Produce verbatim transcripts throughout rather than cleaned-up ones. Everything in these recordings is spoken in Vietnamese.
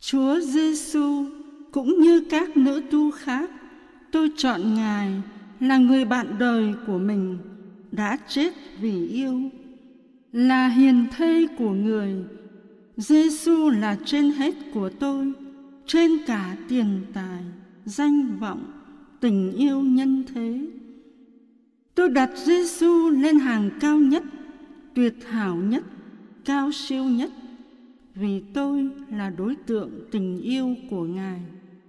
Chúa Giêsu cũng như các nữ tu khác, tôi chọn Ngài là người bạn đời của mình, đã chết vì yêu, là hiền thê của người. Giêsu là trên hết của tôi, trên cả tiền tài, danh vọng, tình yêu nhân thế. Tôi đặt Giêsu lên hàng cao nhất, tuyệt hảo nhất, cao siêu nhất, vì tôi là đối tượng tình yêu của Ngài.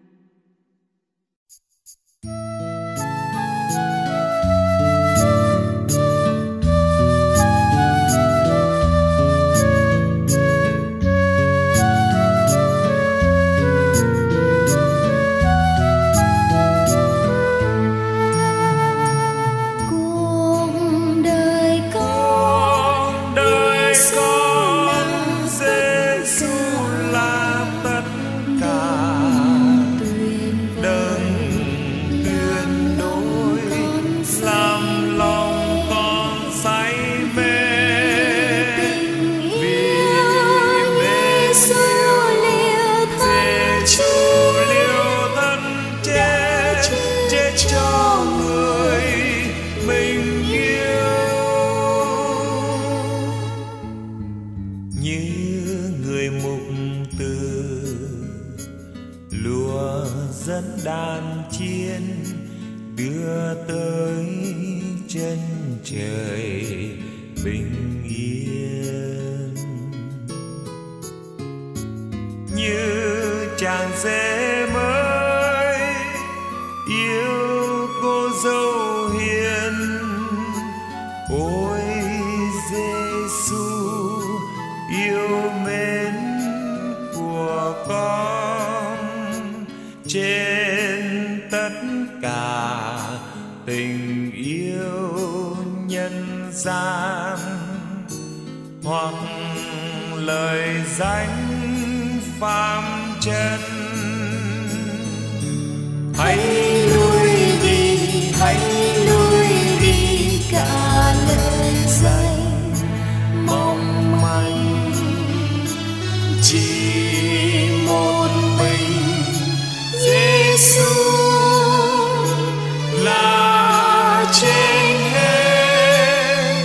Đàn chiên đưa tới chân trời bình yên, như chàng rể mới yêu cô dâu hiền. Ôi Giêsu yêu mến của con, trên tất cả tình yêu nhân gian, hoặc lời danh phàm trần. Hãy lui đi, hãy lui đi cả lời danh mong manh, chỉ một mình Giêsu là trên hết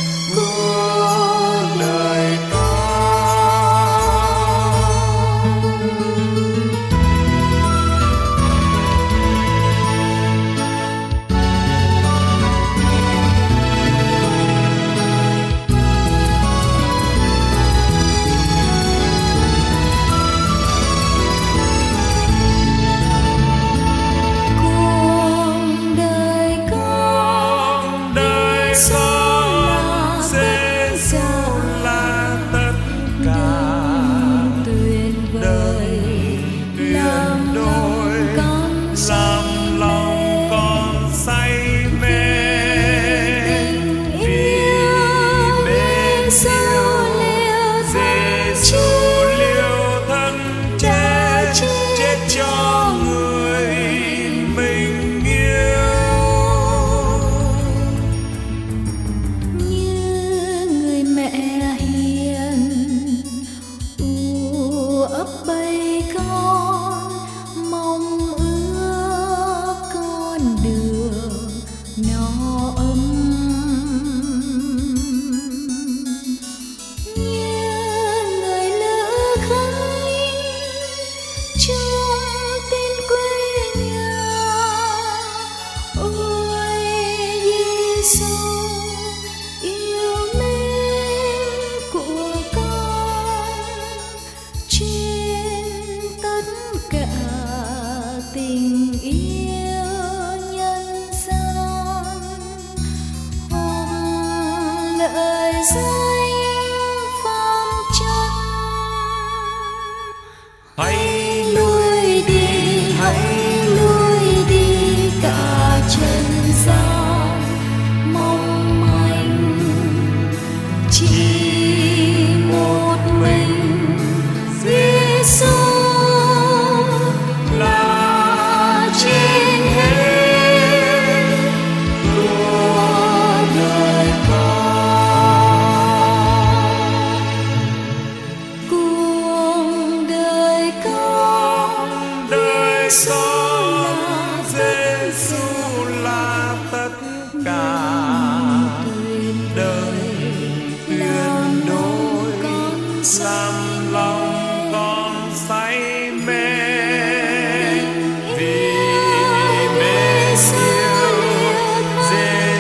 của đời con.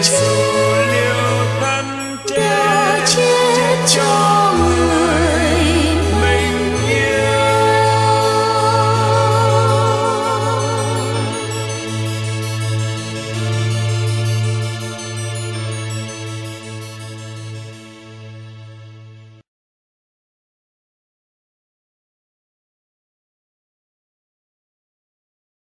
Chúa.